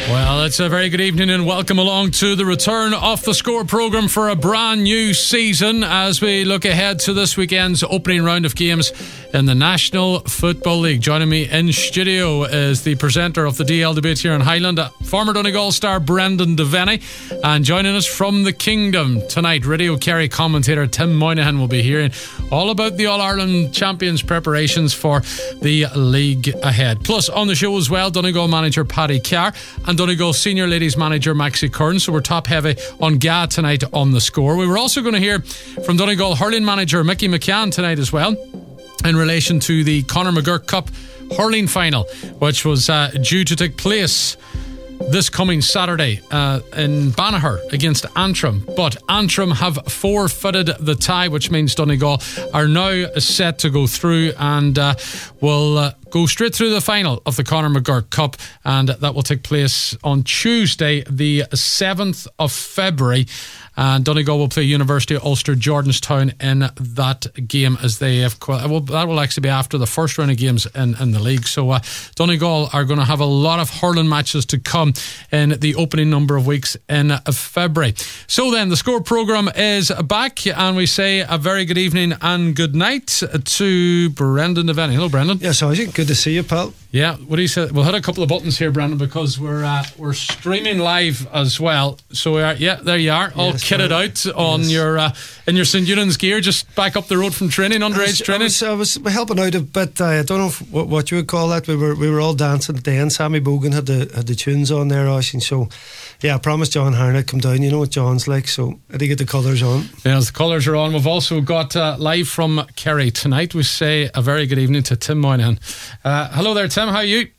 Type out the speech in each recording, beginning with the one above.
Well, it's a very good evening and welcome along to the return of the Score programme for a brand new season as we look ahead to this weekend's opening round of games in the National Football League. Joining me in studio is the presenter of the DL debate here in Highland, former Donegal star Brendan Devaney, and joining us from the Kingdom tonight, Radio Kerry commentator Tim Moynihan will be hearing all about the All-Ireland champions preparations for the league ahead. Plus on the show as well, Donegal manager Paddy Carr and Donegal senior ladies manager Maxie Kern. So we're top heavy on GA tonight on the Score. We were also going to hear from Donegal hurling manager Mickey McCann tonight as well, in relation to the Conor McGurk Cup hurling final, which was due to take place this coming Saturday in Banagher against Antrim, but Antrim have forfeited the tie, which means Donegal are now set to go through and will go straight through the final of the Conor McGurk Cup, and that will take place on Tuesday the 7th of February. And Donegal will play University of Ulster Jordanstown in that game, as they have. That will actually be after the first round of games in the league. So Donegal are going to have a lot of hurling matches to come in the opening number of weeks in February. So then, the Score programme is back, and we say a very good evening and good night to Brendan Devaney. Hello, Brendan. Yes, Isaac. Good to see you, pal. Yeah, what do you say? We'll hit a couple of buttons here, Brendan, because we're streaming live as well. So we are. Yeah, there you are, all kitted out on your in your St. Eunan's gear, just back up the road from training, underage training. I was helping out a bit. I don't know what you would call that. We were all dancing at the end. Sammy Bogan had the tunes on there, Oisin. So yeah, I promised John Harnett come down. You know what John's like, so I had to get the colours on. Yes, the colours are on. We've also got live from Kerry tonight. We say a very good evening to Tim Moynihan. Hello there, Tim. How are you?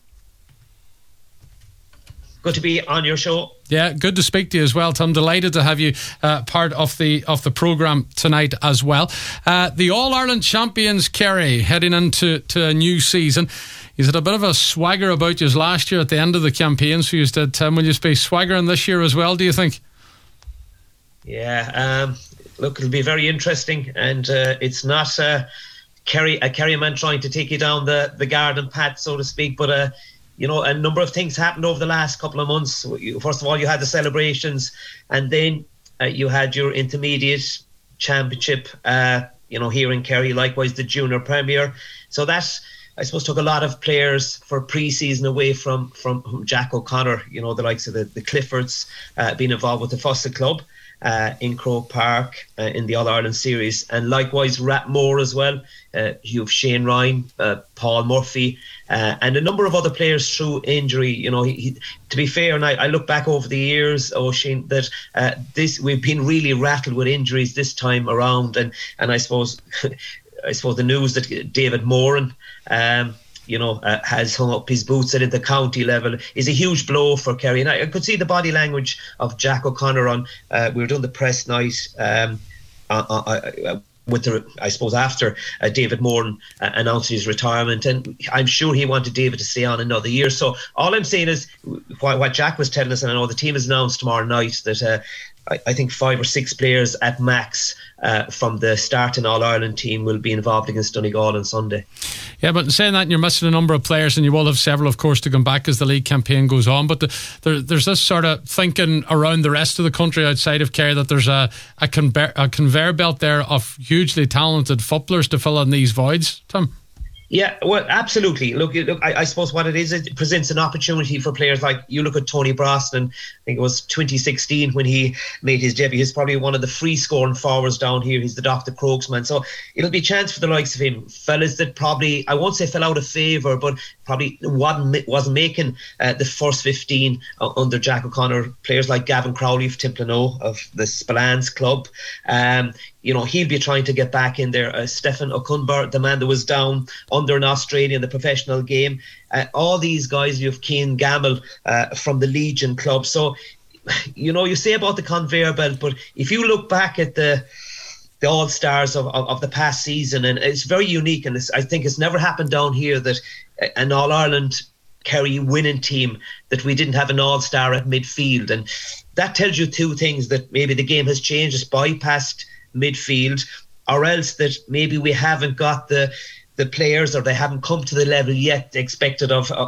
Good to be on your show. Yeah, good to speak to you as well, Tim. Delighted to have you part of the programme tonight as well. The All-Ireland champions Kerry heading into a new season. You had a bit of a swagger about you last year at the end of the campaign, so you did, Tim. Will you be swaggering this year as well, do you think? Yeah, look, it'll be very interesting, and it's not a Kerry man trying to take you down the garden path, so to speak, but you know, a number of things happened over the last couple of months. First of all, you had the celebrations, and then you had your intermediate championship, here in Kerry, likewise the junior premier. So that, I suppose, took a lot of players for pre-season away from Jack O'Connor, you know, the likes of the Cliffords being involved with the Fossa Club in Croke Park in the All-Ireland series, and likewise Rathmore as well. You have Shane Ryan, Paul Murphy, and a number of other players through injury. You know, to be fair, and I look back over the years, Shane, that we've been really rattled with injuries this time around, and I suppose the news that David Moran has hung up his boots at the county level is a huge blow for Kerry. And I could see the body language of Jack O'Connor on. We were doing the press night after David Moran announced his retirement, and I'm sure he wanted David to stay on another year. So all I'm saying is what Jack was telling us, and I know the team is announced tomorrow night, that I think 5 or 6 players at max from the starting All-Ireland team will be involved against Donegal on Sunday. Yeah, but in saying that, you're missing a number of players, and you will have several, of course, to come back as the league campaign goes on. But there's this sort of thinking around the rest of the country outside of Kerry that there's a conveyor belt there of hugely talented footballers to fill in these voids, Tim. Yeah, well, absolutely. Look. I suppose what it is, it presents an opportunity for players like, you look at Tony Brosnan. I think it was 2016 when he made his debut. He's probably one of the free scoring forwards down here. He's the Dr. Crokes man. So it'll be a chance for the likes of him, fellas that probably, I won't say fell out of favour, but probably wasn't making the first 15 under Jack O'Connor. Players like Gavin Crowley of Timplano of the Spillane Club. He'll be trying to get back in there. Stefan Okunbar, the man that was down under in Australia in the professional game. All these guys, you have Cian Gamble from the Legion Club. So, you say about the conveyor belt, but if you look back at the All-Stars of the past season, and it's very unique, and I think it's never happened down here that an All-Ireland Kerry winning team, that we didn't have an All-Star at midfield. And that tells you two things: that maybe the game has changed, it's bypassed midfield, or else that maybe we haven't got the players, or they haven't come to the level yet expected of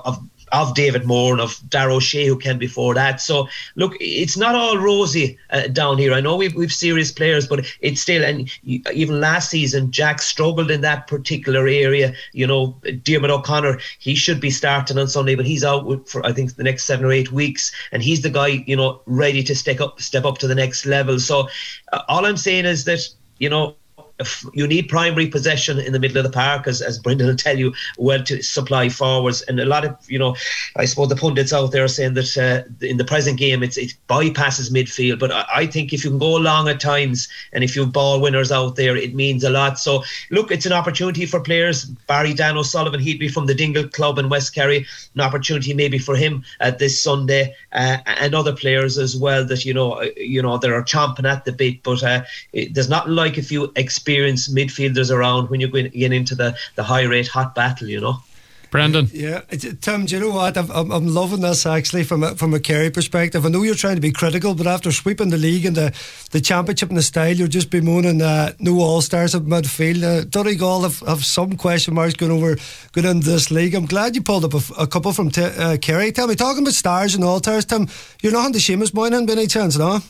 of David Moore and of Darragh O'Shea, who came before that. So look, it's not all rosy down here. I know we've serious players, but it's still, and even last season Jack struggled in that particular area. You know, Diarmuid O'Connor, he should be starting on Sunday, but he's out for I think the next 7 or 8 weeks, and he's the guy, you know, ready to step up to the next level. So all I'm saying is that, you know, if you need primary possession in the middle of the park, as Brendan will tell you, well, to supply forwards. And a lot of, you know, I suppose the pundits out there are saying that in the present game it bypasses midfield. But I think if you can go long at times, and if you have ball winners out there, it means a lot. So look, it's an opportunity for players. Barry Dan O'Sullivan, he'd be from the Dingle Club in West Kerry, an opportunity maybe for him this Sunday, and other players as well that you know that are chomping at the bit. But there's nothing like if you experienced midfielders around when you're going to get into the high rate hot battle, you know. Brendan. Yeah, Tim, do you know what? I'm loving this actually from a Kerry perspective. I know you're trying to be critical, but after sweeping the league and the championship in the style, you're just bemoaning no all-stars at midfield. Donegal have some question marks going into this league. I'm glad you pulled up a couple from Kerry. Tell me, talking about stars and all-stars, Tim, you're not on the Seamus Moynihan by any chance, no?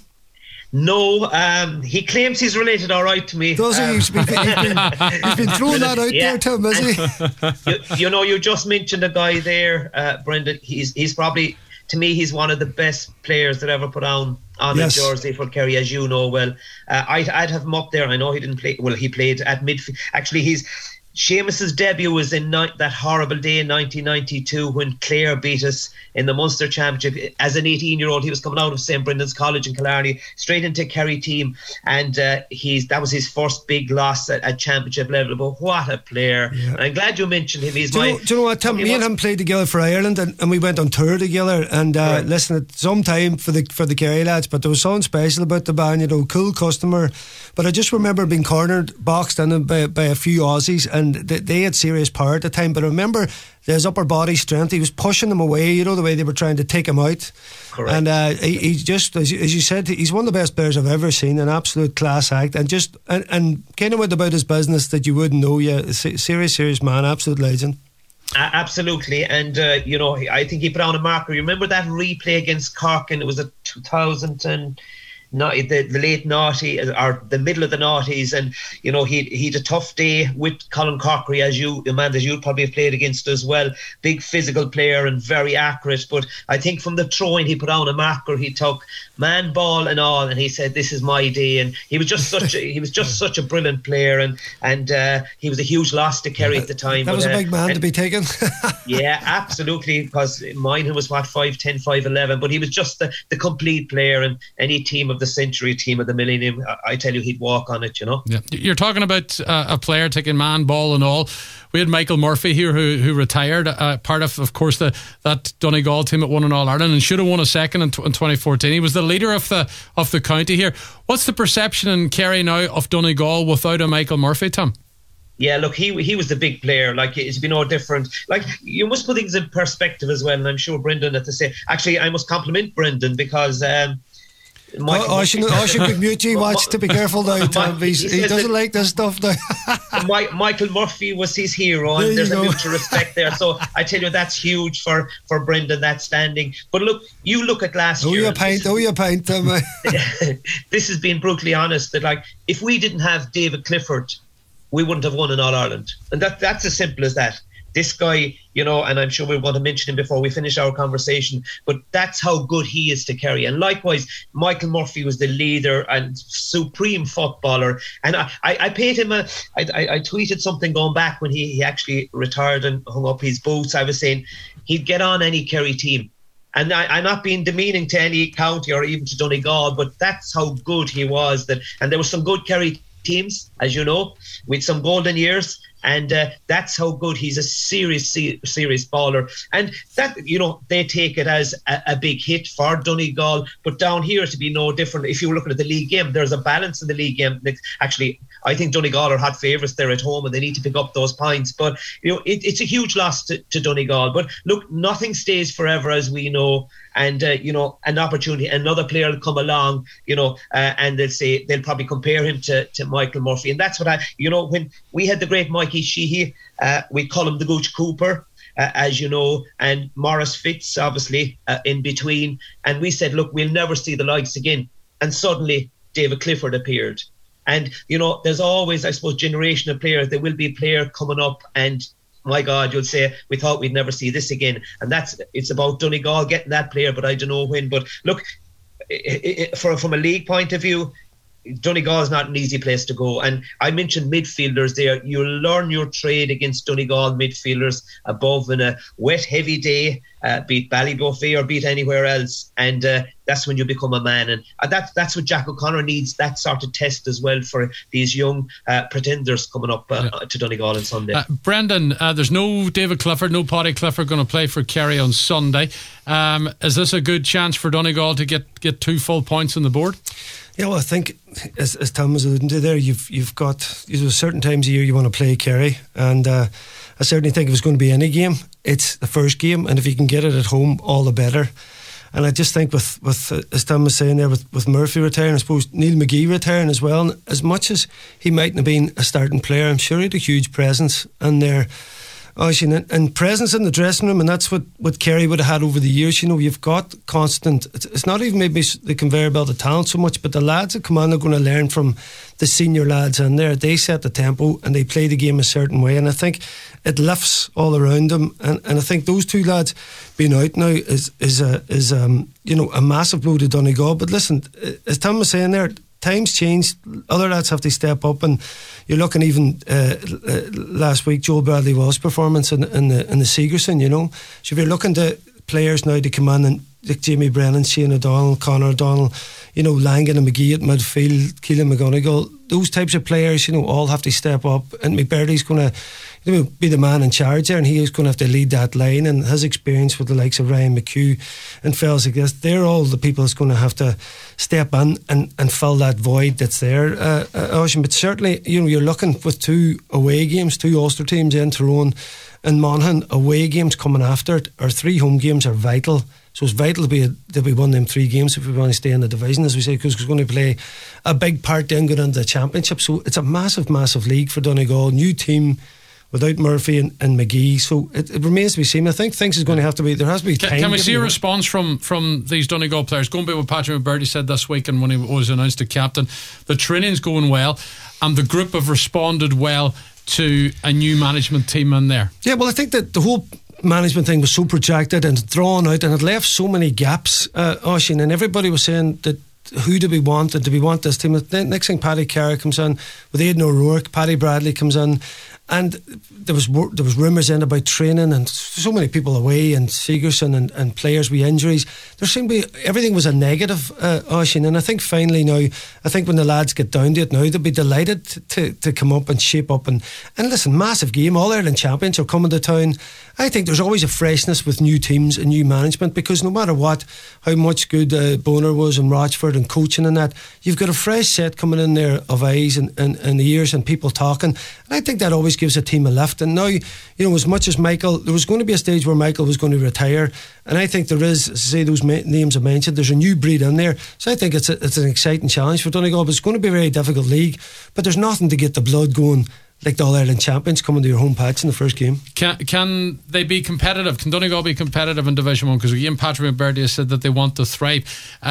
No, he claims he's related all right to me. Does he? He's been throwing that out there, Tim, is he? You know, you just mentioned a guy there, Brendan. He's probably, to me, he's one of the best players that ever put on yes. a jersey for Kerry, as you know well. I'd have him up there. I know he didn't play. Well, he played at midfield. Actually, Seamus's debut was in that horrible day in 1992 when Clare beat us in the Munster Championship. As an 18-year-old, he was coming out of St Brendan's College in Killarney, straight into Kerry team, and that was his first big loss at championship level. But what a player! Yeah. I'm glad you mentioned him. Do you know what, Tim? Me and him played together for Ireland, and we went on tour together. And listen, it's some time for the Kerry lads, but there was something special about the band. You know, cool customer. But I just remember being cornered, boxed in by a few Aussies, and they had serious power at the time. But I remember his upper body strength, he was pushing them away, you know, the way they were trying to take him out. Correct. And he just, as you said, he's one of the best players I've ever seen, an absolute class act, and kind of went about his business that you wouldn't know. Yeah, serious man, absolute legend. Absolutely. And you know, I think he put on a marker. You remember that replay against Cork, and it was a 2000 and the late noughties or the middle of the noughties, and you know he'd a tough day with Colin Cockery, as Amanda, you'd probably have played against as well. Big physical player and very accurate. But I think from the throwing, he put on a marker. He took man, ball and all, and he said, "This is my day." And he was just such a brilliant player, and he was a huge loss to Kerry at the time. That was a big man to be taken. Yeah, absolutely, because mine was 5'10", 5'11", but he was just the complete player, and any team of the century, team of the millennium, I tell you, he'd walk on it, you know. Yeah. You're talking about a player taking man, ball and all. We had Michael Murphy here who retired, part of course, that Donegal team that won in All-Ireland and should have won a second in 2014. He was the leader of the county here. What's the perception in Kerry now of Donegal without a Michael Murphy, Tom? Yeah, look, he was the big player. Like, it's been no different. Like, you must put things in perspective as well, and I'm sure Brendan had to say. Actually, I must compliment Brendan because I should mute you. Watch to be careful now, Tom. He doesn't like this stuff now. Michael Murphy was his hero, and there's a mutual respect there. So I tell you, that's huge for Brendan, that standing. But look, you look at last year. Oh, you pint, Tom. This has been brutally honest. That like, if we didn't have David Clifford, we wouldn't have won in All-Ireland, and that's as simple as that. This guy, you know, and I'm sure we'll want to mention him before we finish our conversation, but that's how good he is to Kerry. And likewise, Michael Murphy was the leader and supreme footballer. And I paid him I tweeted something going back when he actually retired and hung up his boots. I was saying he'd get on any Kerry team. And I'm not being demeaning to any county or even to Donegal, but that's how good he was. And there were some good Kerry teams, as you know, with some golden years. And that's how good he's a serious baller. And that, you know, they take it as a big hit for Donegal. But down here, to be no different. If you're looking at the league game, there's a balance in the league game. Actually, I think Donegal are hot favourites. They're at home and they need to pick up those points. But, you know, it's a huge loss to Donegal. But look, nothing stays forever, as we know. And, you know, an opportunity, another player will come along, you know, and they'll probably compare him to Michael Murphy. And that's what when we had the great Mikey Sheehy, we call him the Gooch Cooper. as you know, and Maurice Fitz, obviously, in between. And we said, look, we'll never see the likes again. And suddenly, David Clifford appeared. And, there's always, I suppose, generation of players. There will be a player coming up and, my God, you'll say, we thought we'd never see this again. And it's about Donegal getting that player, but I don't know when. But look, from a league point of view, Donegal is not an easy place to go. And I mentioned midfielders there. You learn your trade against Donegal midfielders above in a wet, heavy day, beat Ballybofey or beat anywhere else. And that's when you become a man. And that's what Jack O'Connor needs, that sort of test as well for these young pretenders coming up to Donegal on Sunday. Brendan, there's no David Clifford, no Paddy Clifford going to play for Kerry on Sunday. Is this a good chance for Donegal to get 2 full points on the board? Yeah, well, I think as Tom was alluding to there, you've got certain times a year you want to play Kerry, and I certainly think if it's going to be any game, it's the first game, and if you can get it at home, all the better. And I just think with as Tom was saying there, with Murphy retiring, I suppose Neil McGee retiring as well, and as much as he mightn't have been a starting player, I'm sure he had a huge presence in there. And presence in the dressing room, and that's what Kerry would have had over the years. You've got constant, it's not even maybe the conveyor belt of talent so much, but the lads that come on are going to learn from the senior lads in there. They set the tempo and they play the game a certain way, and I think it lifts all around them. And I think those 2 lads being out now is a massive blow to Donegal. But listen, as Tom was saying there, times change, other lads have to step up, and you're looking even last week, Joel Bradley Walsh's performance in the Sigerson, So if you're looking to players now to come in, and like Jamie Brennan, Shane O'Donnell, Conor O'Donnell, Langan and McGee at midfield, Keelan McGonigal, those types of players, all have to step up, and McBurdy's going to be the man in charge there, and he is going to have to lead that line, and his experience with the likes of Ryan McHugh and fellas like this, they're all the people that's going to have to step in and fill that void that's there, Ocean. But certainly, you're looking with 2 away games, 2 Ulster teams in Tyrone and Monaghan, away games coming after it, or 3 home games are vital. So it's vital to be one of them 3 games if we want to stay in the division, as we say, because it's going to play a big part then going into the championship. So it's a massive, massive league for Donegal. New team without Murphy and McGee, so it remains to be seen. I think things is going to have to be, there has to be time. Can we see a response from these Donegal players? Going by what Patrick McBurdy said this week, and when he was announced as captain, the training's going well and the group have responded well to a new management team in there. Yeah, well, I think that the whole management thing was so protracted and drawn out, and it left so many gaps, Oisin, and everybody was saying that who do we want, and do we want this team? The next thing, Paddy Carr comes in with Aidan O'Rourke, Paddy Bradley comes in, and there was rumours in about training and so many people away, and Sigerson and players with injuries. There seemed to be, everything was a negative, Oisin, and I think finally now, I think when the lads get down to it now, they'll be delighted to come up and shape up and listen, massive game, All Ireland champions are coming to town. I think there's always a freshness with new teams and new management, because no matter what, how much good Boner was and Rochford and coaching and that, you've got a fresh set coming in there of eyes and ears and people talking, and I think that always gives a team a lift. And now, as much as Michael, there was going to be a stage where Michael was going to retire, and I think there is, say those names I mentioned, there's a new breed in there, so I think it's an exciting challenge for Donegal. But it's going to be a very difficult league, but there's nothing to get the blood going like the All-Ireland champions coming to your home patch in the first game. Can they be competitive? Can Donegal be competitive in Division 1? Because again, Patrick McBurdy has said that they want to thrive.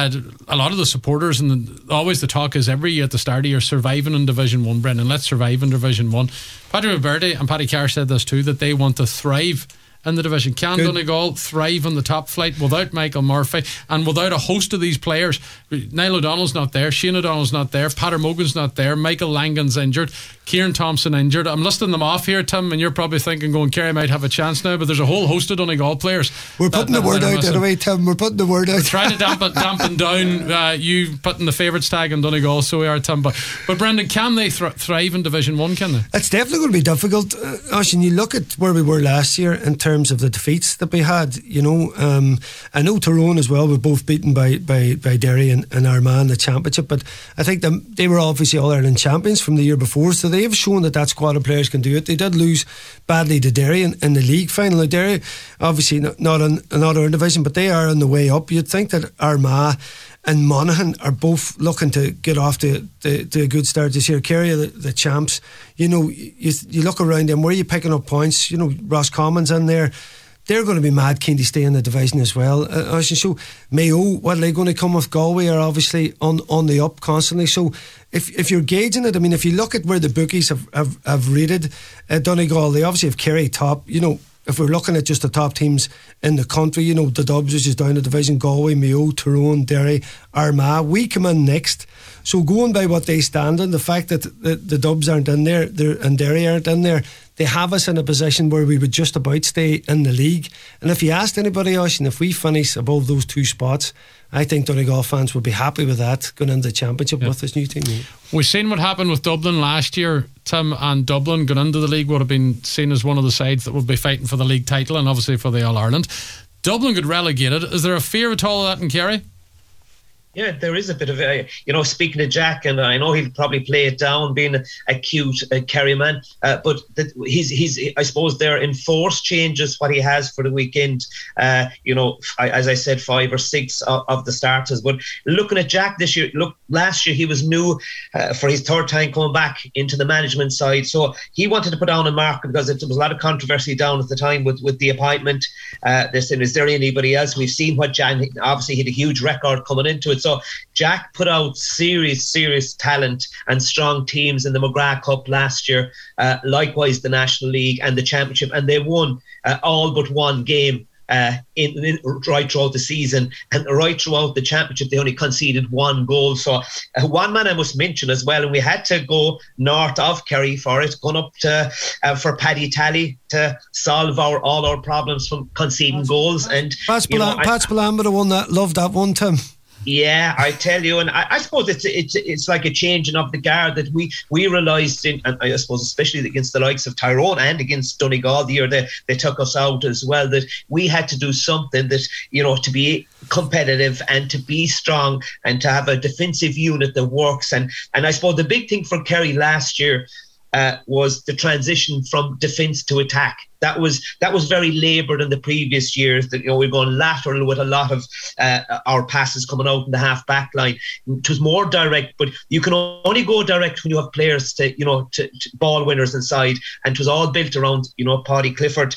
A lot of the supporters, and always the talk is every year at the start of year, surviving in Division 1, Brendan, let's survive in Division 1. Patrick McBurdy and Paddy Carr said this too, that they want to thrive in the division. Can Donegal thrive on the top flight without Michael Murphy and without a host of these players? Niall O'Donnell's not there, Shane O'Donnell's not there, Peter Mogan's not there, Michael Langan's injured, Kieran Thompson injured. I'm listing them off here, Tim, and you're probably thinking going, Kerry might have a chance now, but there's a whole host of Donegal players. We're putting the word out anyway, Tim. We're putting the word out. We're trying to dampen down you putting the favourites tag on Donegal, so we are, Tim. But Brendan, can they thrive in Division 1, can they? It's definitely going to be difficult. Oisin, you look at where we were last year in terms of the defeats that we had, I know Tyrone as well were both beaten by Derry and Armagh in the championship, but I think they were obviously All-Ireland champions from the year before, so they have shown that squad of players can do it. They did lose badly to Derry in the league final. Derry obviously not in our division, but they are on the way up. You'd think that Armagh and Monaghan are both looking to get off to a good start this year. Kerry, the champs, you look around them, where are you picking up points? Roscommon's in there. They're going to be mad keen to stay in the division as well. So Mayo, what are they going to come with? Galway are obviously on the up constantly. So if you're gauging it, I mean, if you look at where the bookies have rated Donegal, they obviously have Kerry top. If we're looking at just the top teams in the country, the Dubs, which is down the division, Galway, Mayo, Tyrone, Derry, Armagh, we come in next. So going by what they stand on, the fact that the Dubs aren't in there and Derry aren't in there, they have us in a position where we would just about stay in the league. And if you asked anybody else, and if we finish above those two spots, I think Donegal fans would be happy with that going into the championship with this new team. We've seen what happened with Dublin last year, Tim, and Dublin going into the league would have been seen as one of the sides that would be fighting for the league title and obviously for the All-Ireland. Dublin got relegated. Is there a fear at all of that in Kerry? Yeah, there is a bit of a, speaking to Jack, and I know he'll probably play it down, being a cute Kerry man, but he's I suppose they're enforced changes what he has for the weekend. As I said, 5 or 6 of the starters. But looking at Jack this year, last year he was new for his third time coming back into the management side, so he wanted to put down a mark because there was a lot of controversy down at the time with the appointment. They said, is there anybody else? We've seen what Jan, obviously he had a huge record coming into it. So Jack put out serious talent and strong teams in the McGrath Cup last year, likewise the National League and the Championship, and they won all but one game in right throughout the season, and right throughout the Championship they only conceded 1 goal. So one man I must mention as well, and we had to go north of Kerry for it, going up to for Paddy Tally to solve all our problems from conceding goals. And Pats Balamba, the one that loved that one, Tim. Yeah, I tell you, and I suppose it's like a changing of the guard that we realised in, and I suppose especially against the likes of Tyrone and against Donegal the year they took us out as well, that we had to do something that, to be competitive and to be strong and to have a defensive unit that works. And I suppose the big thing for Kerry last year was the transition from defence to attack. That was very laboured in the previous years. That we're going lateral with a lot of our passes coming out in the half back line. It was more direct, but you can only go direct when you have players to ball winners inside. And it was all built around Paddy Clifford.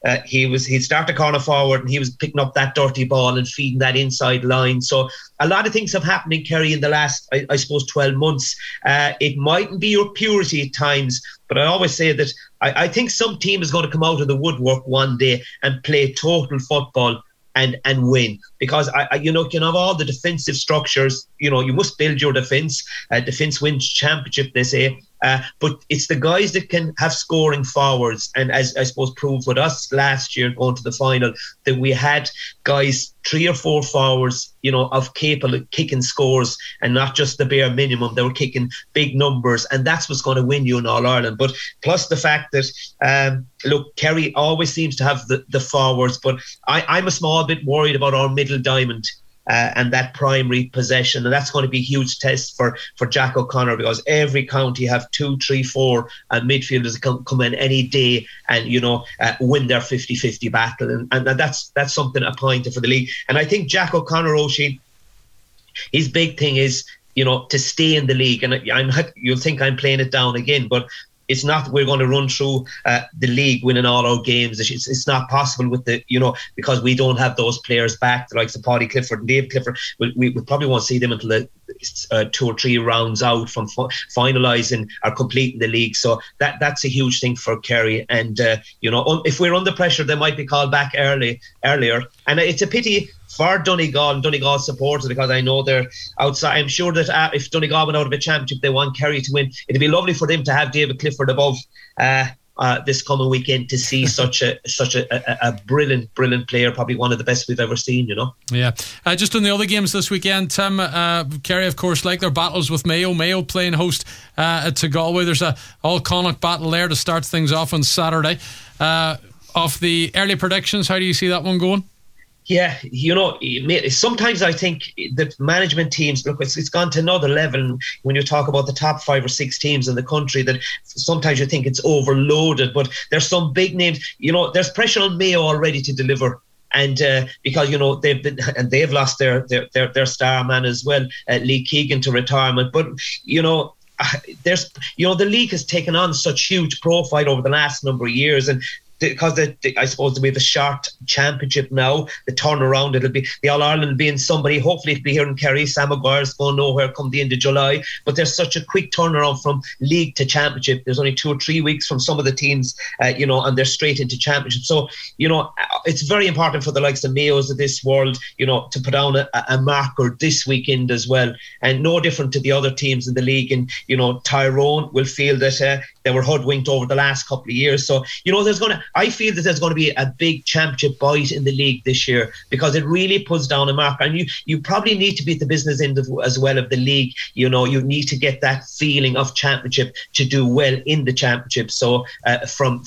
He'd start the corner forward and he was picking up that dirty ball and feeding that inside line. So a lot of things have happened in Kerry in the last, I suppose, 12 months. It mightn't be your purity at times, but I always say that I think some team is going to come out of the woodwork one day and play total football and win, because you can have all the defensive structures. You must build your defence. Defence wins championship, they say. But it's the guys that can have scoring forwards, and as I suppose proved with us last year going to the final, that we had guys 3 or 4 forwards, of capable of kicking scores and not just the bare minimum. They were kicking big numbers, and that's what's going to win you in All-Ireland. But plus the fact that Kerry always seems to have the forwards, but I'm a small bit worried about our middle diamond. And that primary possession, and that's going to be a huge test for Jack O'Connor, because every county have 2, 3, 4 midfielders come in any day and win their 50-50 battle, and that's something appointed for the league. And I think Jack O'Connor, Oisin, his big thing is to stay in the league, and you'll think I'm playing it down again, but it's not we're going to run through the league winning all our games. It's not possible with because we don't have those players back, the likes of Paddy Clifford and Dave Clifford. We probably won't see them until the 2 or 3 rounds out from finalising or completing the league. So that's a huge thing for Kerry. And if we're under pressure, they might be called back earlier. And it's a pity for Donegal and Donegal supporters, because I know they're outside. I'm sure that if Donegal went out of a championship, they want Kerry to win. It'd be lovely for them to have David Clifford above this coming weekend, to see such a brilliant player, probably one of the best we've ever seen. Yeah. Just in the other games this weekend, Tim, Kerry, of course, like their battles with Mayo playing host to Galway. There's a all-Connacht battle there to start things off on Saturday. Off the early predictions, how do you see that one going? Yeah, sometimes I think that management teams, look, it's gone to another level when you talk about the top 5 or 6 teams in the country, that sometimes you think it's overloaded, but there's some big names. There's pressure on Mayo already to deliver. And because they've lost their star man as well, Lee Keegan, to retirement. But the league has taken on such huge profile over the last number of years, and because I suppose we have a short championship now, the turnaround, it'll be the All-Ireland will be in somebody, hopefully it'll be here in Kerry. Sam Maguire's going nowhere come the end of July, but there's such a quick turnaround from league to championship. There's only 2 or 3 weeks from some of the teams, and they're straight into championship. So, it's very important for the likes of Mayos of this world, to put down a marker this weekend as well, and no different to the other teams in the league. And, Tyrone will feel that they were hoodwinked over the last couple of years. So, I feel that there's going to be a big championship bite in the league this year, because it really puts down a marker. And you probably need to be at the business end as well of the league. You need to get that feeling of championship to do well in the championship. So from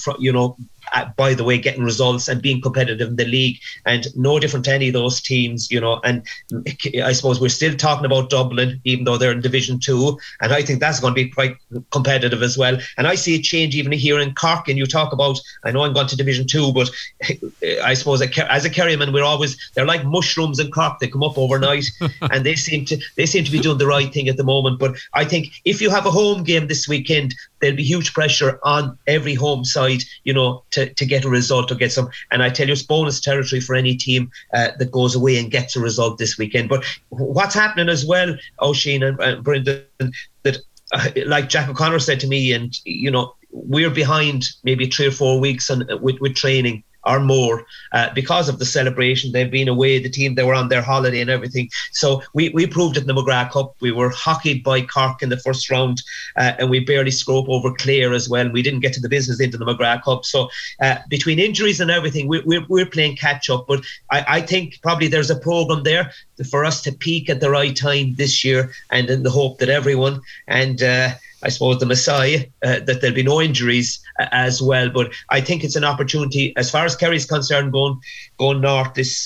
by the way, getting results and being competitive in the league, and no different to any of those teams, and I suppose we're still talking about Dublin, even though they're in Division 2, and I think that's going to be quite competitive as well. And I see a change even here in Cork, and you talk about, I know I'm going to Division 2, but I suppose as a Kerryman, they're like mushrooms in Cork. They come up overnight and they seem to be doing the right thing at the moment. But I think if you have a home game this weekend, there'll be huge pressure on every home side, to get a result or get some. And I tell you, it's bonus territory for any team that goes away and gets a result this weekend. But what's happening as well, Oisin and Brendan, that like Jack O'Connor said to me, and we're behind maybe 3 or 4 weeks with training or more because of the celebration. They've been away, the team, they were on their holiday and everything. So we proved it in the McGrath Cup. We were hockeyed by Cork in the first round, and we barely scraped over Clare as well. We didn't get to the business into the McGrath Cup. So between injuries and everything, we're playing catch up. But I think probably there's a programme there for us to peak at the right time this year, and in the hope that everyone, and I suppose the Messiah, that there'll be no injuries as well. But I think it's an opportunity as far as Kerry's concerned, going north this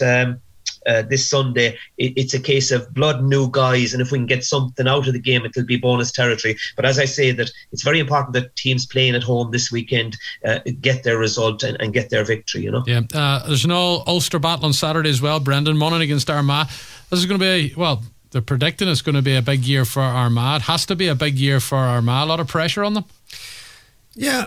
Sunday. It's a case of blood and new guys, and if we can get something out of the game, it'll be bonus territory. But as I say, that it's very important that teams playing at home this weekend get their result and get their victory. Yeah, there's an Ulster battle on Saturday as well, Brendan. Monaghan against Armagh. This is going to be, they're predicting it's going to be a big year for Armagh. It has to be a big year for Armagh. A lot of pressure on them. Yeah,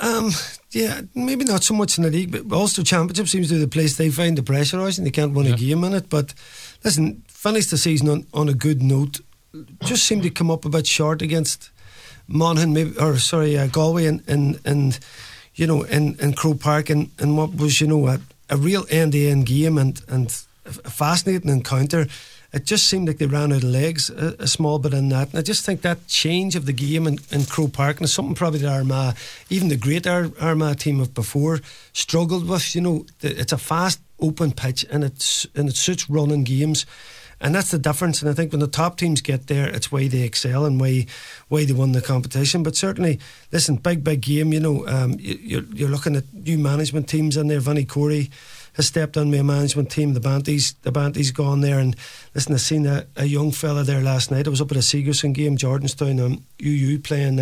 maybe not so much in the league, but Ulster Championship seems to be the place they find the pressure, and they can't win a game in it. But listen, finish the season on a good note. Just seemed to come up a bit short against Monaghan, Galway, and Croke Park, and what was a real end-to-end game and a fascinating encounter. It just seemed like they ran out of legs a small bit in that. And I just think that change of the game in Croke Park, and it's something probably that Armagh, even the great Armagh team of before, struggled with. It's a fast, open pitch, and it suits running games. And that's the difference. And I think when the top teams get there, it's why they excel and why they won the competition. But certainly, listen, big game. You're looking at new management teams in there. Vinnie Corey has stepped on my management team. The Banty's gone there, and listen, I seen a young fella there last night. I was up at a Sigerson game, Jordanstown, UU playing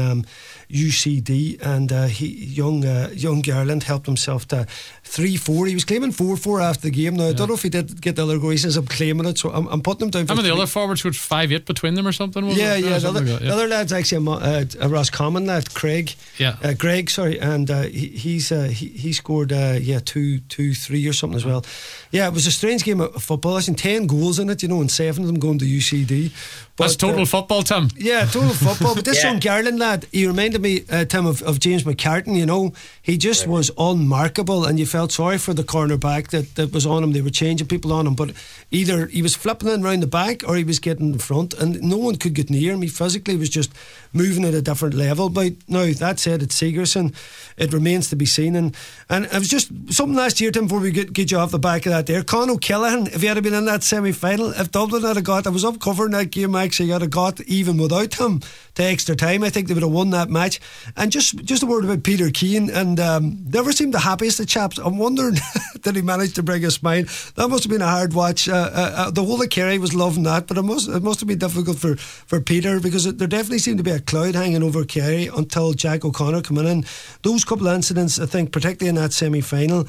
UCD, and young Garland helped himself to 3-4. He was claiming 4-4 after the game. Now I don't know if he did get the other goal. He says I'm claiming it, so I'm putting him down for. How many the other forwards were 5-8 between them or something? The other lad's actually a Roscommon lad, Craig. Yeah, Greg, sorry, and he scored 2-3 or something as well. Yeah, it was a strange game of football. I seen 10 goals in it, and 7 of them going to UCD. But, that's total football, Tim. Yeah, total football. But this young Garland lad, he reminded me, Tim, of James McCartan. He just was unmarkable, and you felt sorry for the cornerback that was on him. They were changing people on him, but either he was flipping in around the back or he was getting in front, and no one could get near him. He physically was just moving at a different level. But now, that said, at Sigerson, it remains to be seen. And it was just something last year, Tim, before we get you off the back of that there. Con O'Callaghan, if he had been in that semi-final, if Dublin had got, I was up covering that game actually, had got even without him to extra time, I think they would have won that match. And just a word about Peter Keane, and never seemed the happiest of chaps. I'm wondering did he manage to bring a smile? That must have been a hard watch. The whole of Kerry was loving that, but it must have been difficult for Peter, because there definitely seemed to be a cloud hanging over Kerry until Jack O'Connor came in. And those couple of incidents, I think, particularly in that semi-final,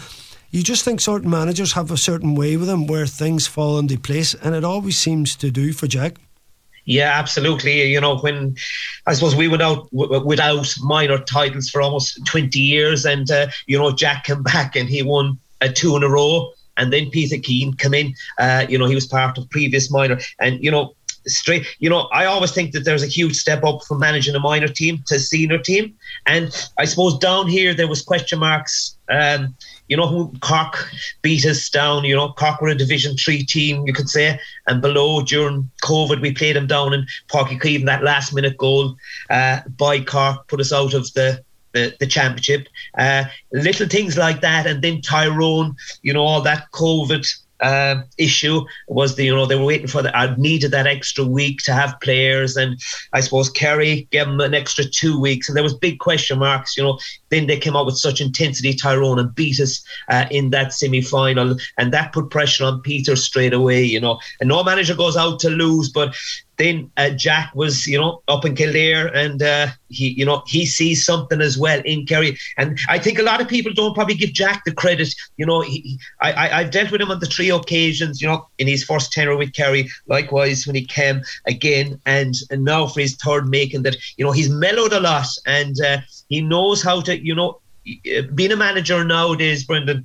you just think certain managers have a certain way with them where things fall into place, and it always seems to do for Jack. Yeah, absolutely. You know, when I suppose we went out without minor titles for almost 20 years, and you know, Jack came back and he won 2 in a row, and then Peter Keane came in. You know, he was part of previous minor, and you know, straight. You know, I always think that there's a huge step up from managing a minor team to a senior team, and I suppose down here there was question marks. You know, who Cork beat us down. You know, Cork were a Division 3 team, you could say, and below during COVID we played them down in Páirc Uí Chaoimh. That last minute goal by Cork put us out of the championship. Little things like that, and then Tyrone. You know, all that COVID issue was they were waiting for needed that extra week to have players, and I suppose Kerry gave them an extra 2 weeks, and there was big question marks. You know, then they came out with such intensity, Tyrone, and beat us in that semi-final, and that put pressure on Peter straight away. You know, and no manager goes out to lose, but then Jack was, you know, up in Kildare, and he sees something as well in Kerry. And I think a lot of people don't probably give Jack the credit. You know, I've dealt with him on the 3 occasions, you know, in his first tenure with Kerry, likewise when he came again, and now for his third making that, you know, he's mellowed a lot, and he knows how to, you know, being a manager nowadays, Brendan,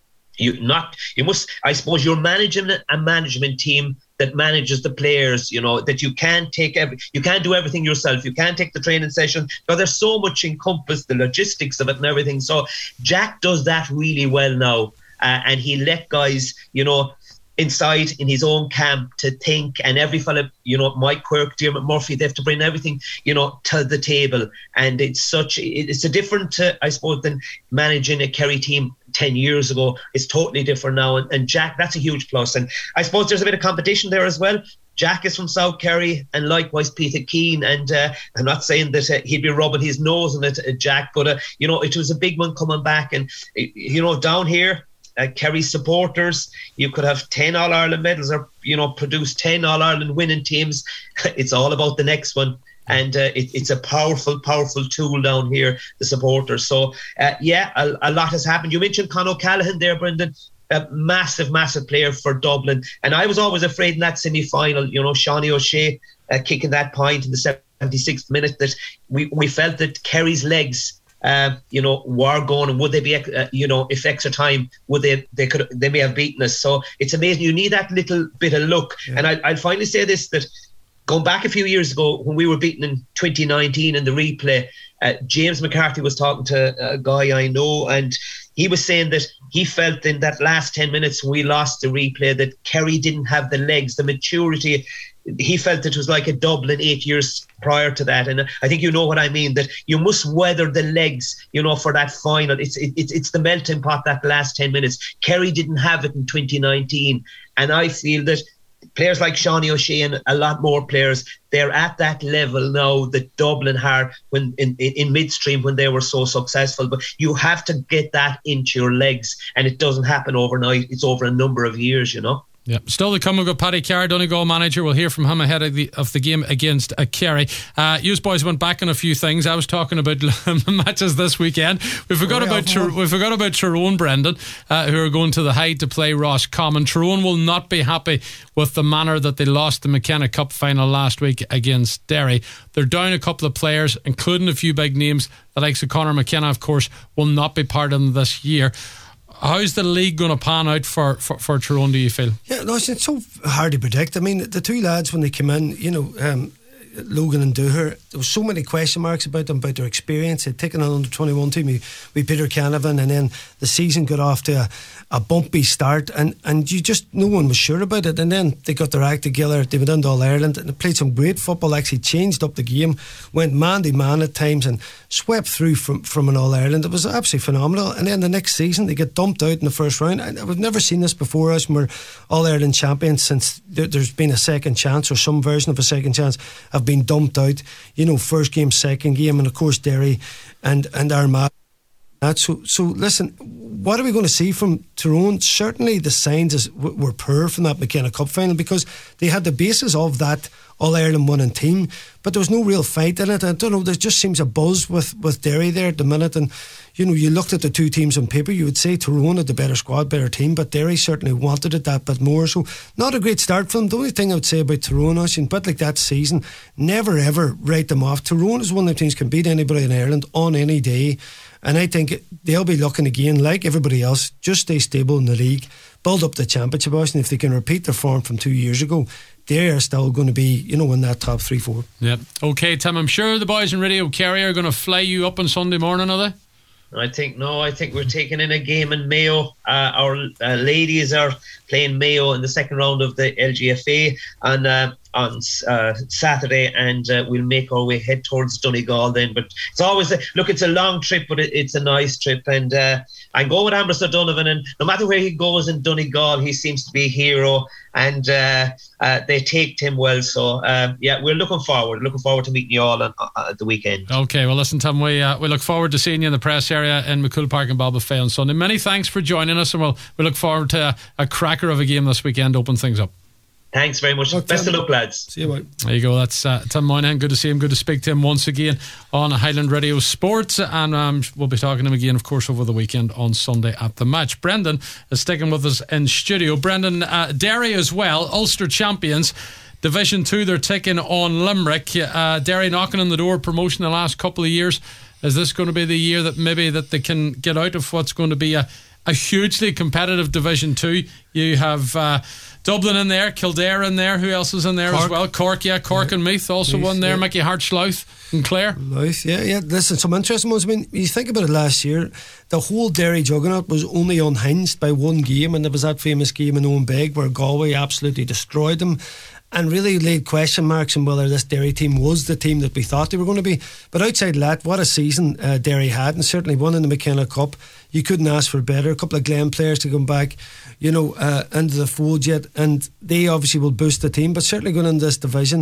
I suppose you're managing a management team that manages the players, you know, that you can't do everything yourself. You can't take the training session. Now, there's so much encompassed, the logistics of it and everything. So Jack does that really well now. And he let guys, you know, inside in his own camp to think, and every fella, you know, Mike Quirk, Diarmuid Murphy, they have to bring everything, you know, to the table. And it's a different, I suppose, than managing a Kerry team 10 years ago. It's totally different now. And Jack, that's a huge plus. And I suppose there's a bit of competition there as well. Jack is from South Kerry, and likewise Peter Keane. And I'm not saying that he'd be rubbing his nose in it, Jack, but, you know, it was a big one coming back. And, you know, down here, Kerry supporters, you could have 10 All-Ireland medals, or, you know, produce 10 All-Ireland winning teams. It's all about the next one. And it's a powerful tool down here, the supporters. So, a lot has happened. You mentioned Con O'Callaghan there, Brendan. A massive player for Dublin. And I was always afraid in that semi-final, you know, Seanie O'Shea kicking that point in the 76th minute, that we felt that Kerry's legs, you know, were going, and would they be, you know, if extra time, would they may have beaten us. So it's amazing. You need that little bit of luck. Yeah. And I'll finally say this, that going back a few years ago when we were beaten in 2019 in the replay, James McCarthy was talking to a guy I know, and he was saying that he felt in that last 10 minutes when we lost the replay that Kerry didn't have the legs, the maturity. He felt it was like a Dublin 8 years prior to that. And I think you know what I mean, that you must weather the legs, you know, for that final. It's the melting pot, that last 10 minutes. Kerry didn't have it in 2019. And I feel that players like Seanie O'Shea and a lot more players, they're at that level now that Dublin had when in midstream when they were so successful. But you have to get that into your legs, and it doesn't happen overnight. It's over a number of years, you know. Yeah, still to come. We've got Paddy Carr, Donegal manager. We'll hear from him ahead of the game against Kerry. You boys went back on a few things. I was talking about matches this weekend. We forgot about Tyrone, Brendan, who are going to the Hyde to play Roscommon. Tyrone will not be happy with the manner that they lost the McKenna Cup final last week against Derry. They're down a couple of players, including a few big names. The likes of Conor McKenna, of course, will not be part of them this year. How's the league going to pan out for Tyrone, do you feel? Yeah, no, it's so hard to predict. I mean, the two lads, when they came in, you know, Logan and Dooher, there was so many question marks about them, about their experience. They'd taken an under-21 team with Peter Canavan, and then the season got off to a bumpy start, and you just, no one was sure about it. And then they got their act together, they went into All-Ireland and they played some great football, actually changed up the game, went man-to-man at times and swept through from an All-Ireland. It was absolutely phenomenal. And then the next season they get dumped out in the first round. We've never seen this before us, when we're All-Ireland champions since there's been a second chance, or some version of a second chance, have been dumped out, you know, first game, second game, and of course Derry and Armagh. So listen, what are we going to see from Tyrone, certainly the signs were poor from that McKenna Cup final, because they had the basis of that All-Ireland winning team, but there was no real fight in it. I don't know, there just seems a buzz with Derry there at the minute, and you looked at the two teams on paper, you would say Tyrone had the better squad, better team, but Derry certainly wanted it that bit more, so not a great start for them. The only thing I would say about Tyrone, a bit like that season, never ever write them off. Tyrone is one of the teams can beat anybody in Ireland on any day, and I think they'll be looking again, like everybody else, just stay stable in the league, build up the championship, and if they can repeat their form from 2 years ago, they are still going to be, in that top 3-4. Yeah. Okay, Tim, I'm sure the boys in Radio Kerry are going to fly you up on Sunday morning, are they? I think we're taking in a game in Mayo. Our ladies are playing Mayo in the second round of the LGFA on Saturday, and we'll make our way head towards Donegal then. But it's always it's a long trip, but it's a nice trip, and I'm going with Ambrose O'Donovan, and no matter where he goes in Donegal, he seems to be a hero, and they take him well. So we're looking forward to meeting you all at the weekend. Okay, well listen, Tim, we look forward to seeing you in the press area in McCool Park in Ballybofey on Sunday. Many thanks for joining us, and we look forward to a cracker of a game this weekend to open things up. Thanks very much. Best of luck, lads. See you, mate. There you go. That's Tim Moynihan. Good to see him. Good to speak to him once again on Highland Radio Sports. And we'll be talking to him again, of course, over the weekend on Sunday at the match. Brendan is sticking with us in studio. Brendan, Derry as well, Ulster champions. Division 2, they're taking on Limerick. Derry knocking on the door, promotion the last couple of years. Is this going to be the year that maybe that they can get out of what's going to be a hugely competitive Division 2? You have Dublin in there, Kildare in there. Who else is in there? Cork as well? Cork and Meath also won there. Mickey Hart, Louth and Clare. Louth, yeah. Listen, some interesting ones. I mean, you think about it, last year, the whole Derry juggernaut was only unhinged by one game, and there was that famous game in Owenbeg where Galway absolutely destroyed them and really laid question marks on whether this Derry team was the team that we thought they were going to be. But outside that, what a season Derry had, and certainly won in the McKenna Cup. You couldn't ask for better. A couple of Glen players to come back, into the fold yet, and they obviously will boost the team. But certainly going into this division,